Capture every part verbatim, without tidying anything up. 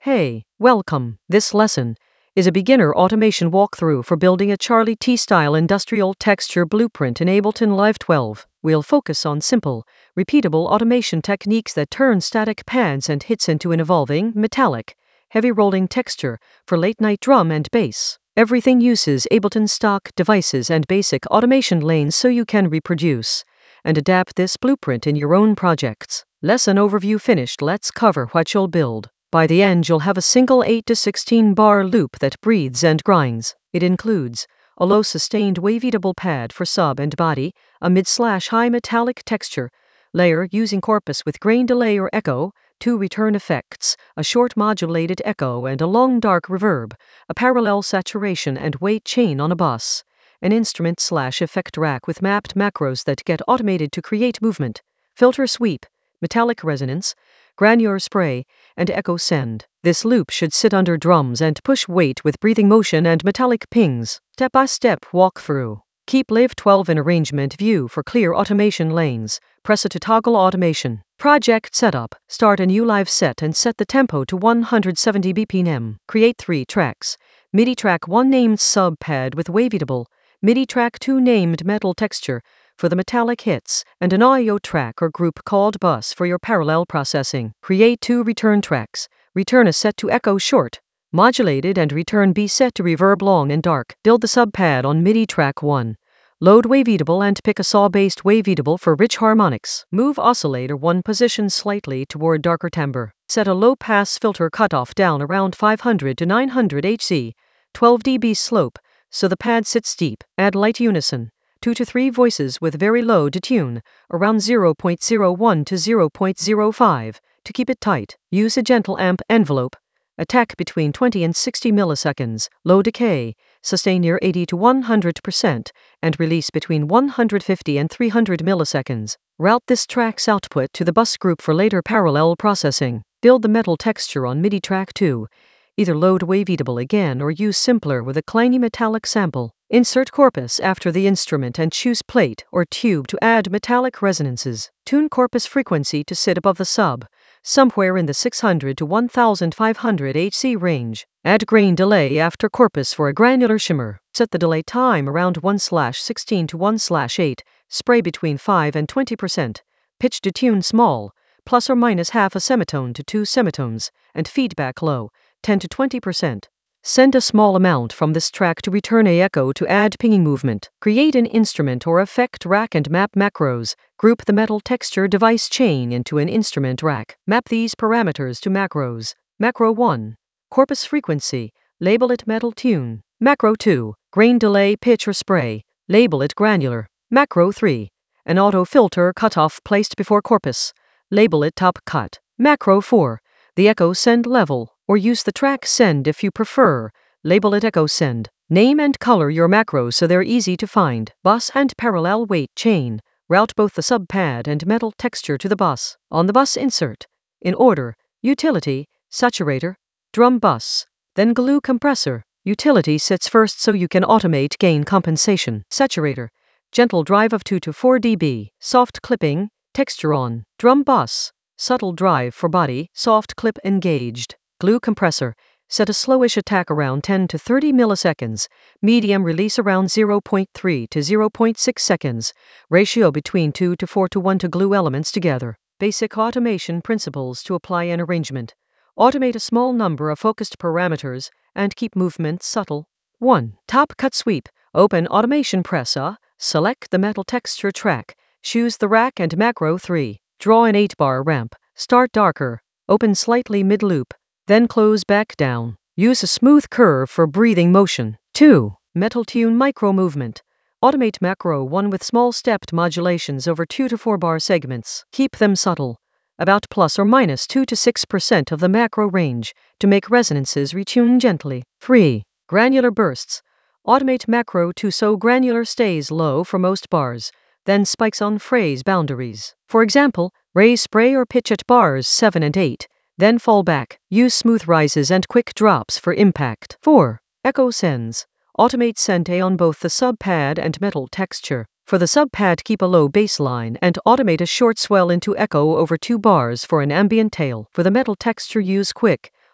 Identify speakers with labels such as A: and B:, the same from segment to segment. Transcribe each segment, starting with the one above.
A: Hey, welcome. This lesson is a beginner automation walkthrough for building a Charlie T-style industrial texture blueprint in Ableton Live twelve. We'll focus on simple, repeatable automation techniques that turn static pads and hits into an evolving, metallic, heavy rolling texture for late-night drum and bass. Everything uses Ableton stock devices and basic automation lanes so you can reproduce and adapt this blueprint in your own projects. Lesson overview finished. Let's cover what you'll build. By the end, you'll have a single eight to sixteen bar loop that breathes and grinds. It includes a low sustained waveatable pad for sub and body, a mid-slash-high metallic texture layer using Corpus with grain delay or echo, two return effects, a short modulated echo and a long dark reverb, a parallel saturation and weight chain on a bus, an instrument-slash-effect rack with mapped macros that get automated to create movement, filter sweep, metallic resonance, granular spray, and echo send. This loop should sit under drums and push weight with breathing motion and metallic pings. Step-by-step walkthrough. Keep Live twelve in arrangement view for clear automation lanes. Press it to toggle automation. Project setup. Start a new live set and set the tempo to one hundred seventy B P M. Create three tracks. MIDI track one named sub pad with waveatable, MIDI track two named metal texture for the metallic hits, and an audio track or group called bus for your parallel processing. Create two return tracks. Return a set to echo short, modulated, and return B set to reverb long and dark. Build the sub pad on MIDI track one. Load waveatable and pick a saw-based waveatable for rich harmonics. Move oscillator one position slightly toward darker timbre. Set a low-pass filter cutoff down around five hundred to nine hundred hertz, twelve decibels slope, so the pad sits deep. Add light unison, two to three voices with very low detune, around zero point zero one to zero point zero five, to keep it tight. Use a gentle amp envelope. Attack between twenty and sixty milliseconds, low decay, sustain near eighty to one hundred percent, and release between one hundred fifty and three hundred milliseconds. Route this track's output to the bus group for later parallel processing. Build the metal texture on MIDI track two. Either load waveatable again or use simpler with a clangy metallic sample. Insert Corpus after the instrument and choose plate or tube to add metallic resonances. Tune Corpus frequency to sit above the sub, somewhere in the six hundred to one thousand five hundred hertz range. Add grain delay after Corpus for a granular shimmer. Set the delay time around one slash sixteen to one slash eight, spray between five and twenty percent. Pitch detune small, plus or minus half a semitone to two semitones, and feedback low, ten to twenty percent. Send a small amount from this track to return a echo to add pinging movement. Create an instrument or effect rack and map macros. Group the metal texture device chain into an instrument rack. Map these parameters to macros. Macro one. Corpus frequency. Label it metal tune. Macro two. Grain delay pitch or spray. Label it granular. Macro three. An auto filter cutoff placed before Corpus. Label it top cut. Macro four. The echo send level, or use the track send if you prefer. Label it echo send. Name and color your macros so they're easy to find. Bus and parallel weight chain. Route both the sub pad and metal texture to the bus. On the bus insert, in order, utility, saturator, drum bus, then glue compressor. Utility sits first so you can automate gain compensation. Saturator, gentle drive of two to four decibels. Soft clipping, texture on. Drum bus, subtle drive for body, soft clip engaged. Glue compressor, set a slowish attack around ten to thirty milliseconds, medium release around zero point three to zero point six seconds, ratio between two to four to one to glue elements together. Basic automation principles to apply an arrangement. Automate a small number of focused parameters and keep movement subtle. one. Top cut sweep. Open automation pressa, select the metal texture track, choose the rack and macro three. Draw an eight bar ramp. Start darker. Open slightly mid-loop. Then close back down. Use a smooth curve for breathing motion. two. Metal tune micro movement. Automate macro one with small stepped modulations over two to four bar segments. Keep them subtle, about plus or minus two to six percent of the macro range, to make resonances retune gently. three. Granular bursts. Automate macro two so granular stays low for most bars, then spikes on phrase boundaries. For example, raise spray or pitch at bars seven and eight, then fall back. Use smooth rises and quick drops for impact. four. Echo sends. Automate send on both the sub pad and metal texture. For the sub pad, keep a low baseline and automate a short swell into echo over two bars for an ambient tail. For the metal texture, use quick,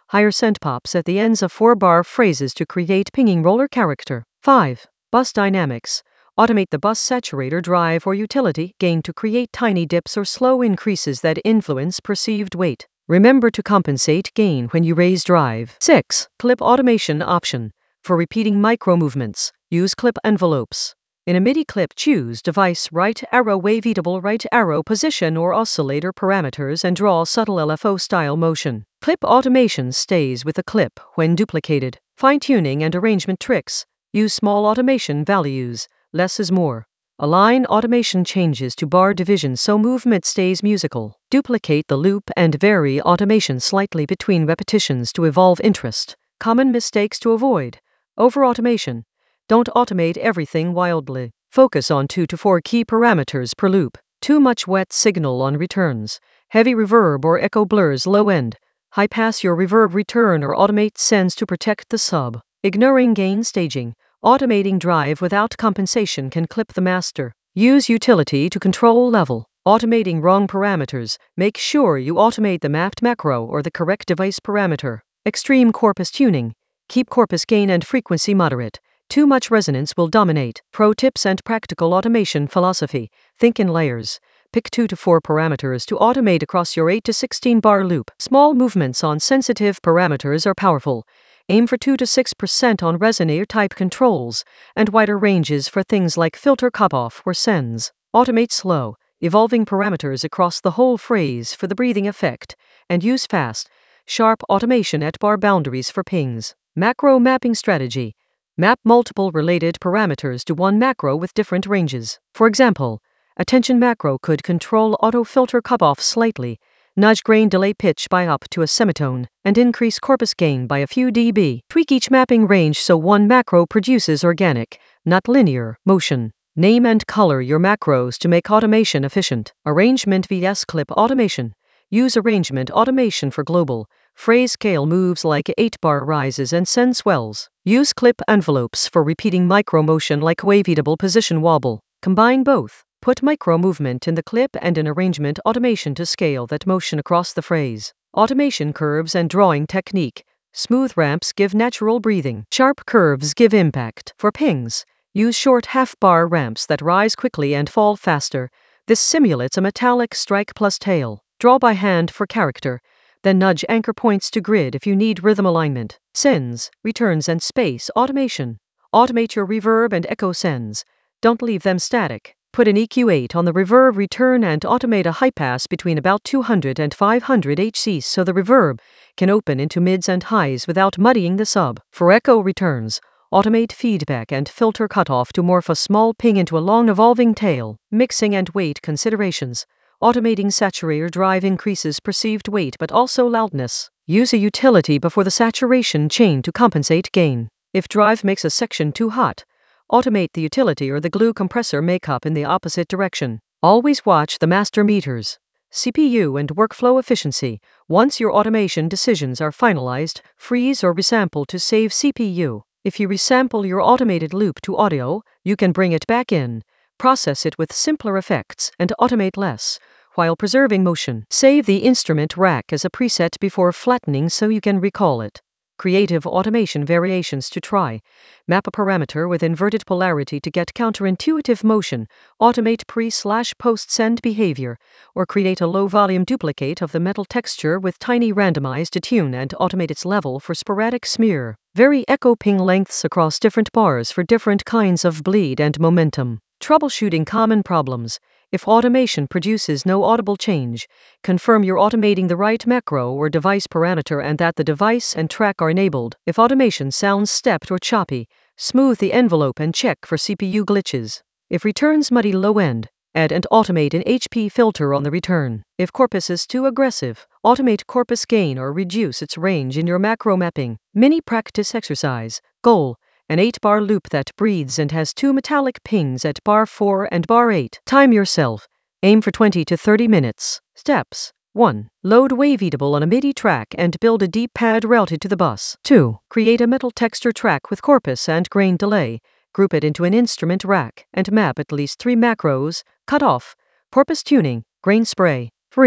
A: Higher send pops at the ends of four-bar phrases to create pinging roller character. five. Bus dynamics. Automate the bus saturator drive or utility gain to create tiny dips or slow increases that influence perceived weight. Remember to compensate gain when you raise drive. six. Clip automation option. For repeating micro movements, use clip envelopes. In a MIDI clip, choose device right arrow waveable right arrow position or oscillator parameters and draw subtle L F O style motion. Clip automation stays with the clip when duplicated. Fine-tuning and arrangement tricks. Use small automation values. Less is more. Align automation changes to bar division so movement stays musical. Duplicate the loop and vary automation slightly between repetitions to evolve interest. Common mistakes to avoid. Over-automation. Don't automate everything wildly. Focus on two to four key parameters per loop. Too much wet signal on returns. Heavy reverb or echo blurs low end. High pass your reverb return or automate sends to protect the sub. Ignoring gain staging. Automating drive without compensation can clip the master. Use utility to control level. Automating wrong parameters. Make sure you automate the mapped macro or the correct device parameter. Extreme corpus tuning. Keep corpus gain and frequency moderate. Too much resonance will dominate. Pro tips and practical automation philosophy. Think in layers. Pick two to four parameters to automate across your eight to sixteen bar loop. Small movements on sensitive parameters are powerful. Aim for two to six percent on resonator type controls, and wider ranges for things like filter cutoff or sends. Automate slow, evolving parameters across the whole phrase for the breathing effect, and use fast, sharp automation at bar boundaries for pings. Macro mapping strategy. Map multiple related parameters to one macro with different ranges. For example, attention macro could control auto filter cutoff slightly, nudge grain delay pitch by up to a semitone, and increase corpus gain by a few dB. Tweak each mapping range so one macro produces organic, not linear, motion. Name and color your macros to make automation efficient. Arrangement versus clip automation. Use arrangement automation for global, phrase scale moves like eight bar rises and send swells. Use clip envelopes for repeating micro motion like waveable position wobble. Combine both. Put micro movement in the clip and an arrangement automation to scale that motion across the phrase. Automation curves and drawing technique. Smooth ramps give natural breathing. Sharp curves give impact. For pings, use short half-bar ramps that rise quickly and fall faster. This simulates a metallic strike plus tail. Draw by hand for character. Then nudge anchor points to grid if you need rhythm alignment. Sends, returns and space automation. Automate your reverb and echo sends. Don't leave them static. Put an E Q eight on the reverb return and automate a high pass between about two hundred and five hundred hertz so the reverb can open into mids and highs without muddying the sub. For echo returns, automate feedback and filter cutoff to morph a small ping into a long evolving tail. Mixing and weight considerations. Automating saturator drive increases perceived weight but also loudness. Use a utility before the saturation chain to compensate gain. If drive makes a section too hot, automate the utility or the glue compressor makeup in the opposite direction. Always watch the master meters. C P U and workflow efficiency. Once your automation decisions are finalized, freeze or resample to save C P U. If you resample your automated loop to audio, you can bring it back in, process it with simpler effects, and automate less, while preserving motion. Save the instrument rack as a preset before flattening so you can recall it. Creative automation variations to try. Map a parameter with inverted polarity to get counterintuitive motion, automate pre-slash-post send behavior, or create a low-volume duplicate of the metal texture with tiny randomized attune and automate its level for sporadic smear. Vary echo ping lengths across different bars for different kinds of bleed and momentum. Troubleshooting common problems. If automation produces no audible change, confirm you're automating the right macro or device parameter and that the device and track are enabled. If automation sounds stepped or choppy, smooth the envelope and check for C P U glitches. If returns muddy low end, add and automate an H P filter on the return. If corpus is too aggressive, automate corpus gain or reduce its range in your macro mapping. Mini practice exercise. Goal: an eight bar loop that breathes and has two metallic pings at bar four and bar eight. Time yourself. Aim for twenty to thirty minutes. Steps. one. Load waveable on a MIDI track and build a deep pad routed to the bus. two. Create a metal texture track with corpus and grain delay. Group it into an instrument rack and map at least three macros. Cut off. Corpus tuning. Grain spray. three.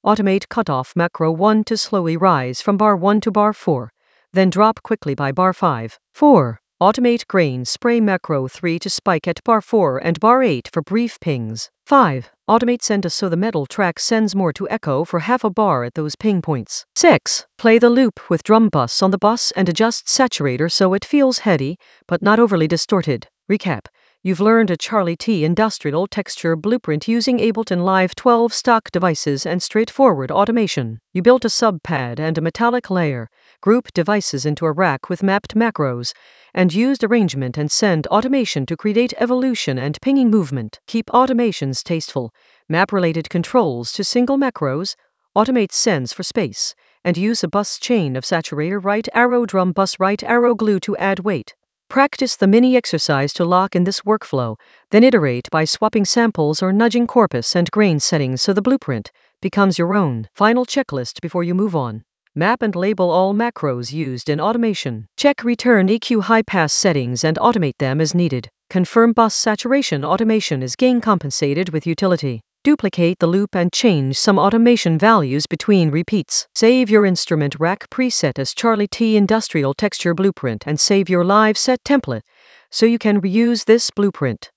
A: Automate cutoff macro one to slowly rise from bar one to bar four, then drop quickly by bar five. four. Automate grain spray macro three to spike at bar four and bar eight for brief pings. five. Automate send so the metal track sends more to echo for half a bar at those ping points. six. Play the loop with drum bus on the bus and adjust saturator so it feels heady, but not overly distorted. Recap. You've learned a Charlie T industrial texture blueprint using Ableton Live twelve stock devices and straightforward automation. You built a sub pad and a metallic layer, group devices into a rack with mapped macros, and used arrangement and send automation to create evolution and pinging movement. Keep automations tasteful. Map related controls to single macros, automate sends for space, and use a bus chain of saturator right arrow drum bus right arrow glue to add weight. Practice the mini exercise to lock in this workflow, then iterate by swapping samples or nudging corpus and grain settings so the blueprint becomes your own. Final checklist before you move on. Map and label all macros used in automation. Check return E Q high pass settings and automate them as needed. Confirm bus saturation automation is gain compensated with utility. Duplicate the loop and change some automation values between repeats. Save your instrument rack preset as Charlie T Industrial Texture Blueprint and save your live set template so you can reuse this blueprint.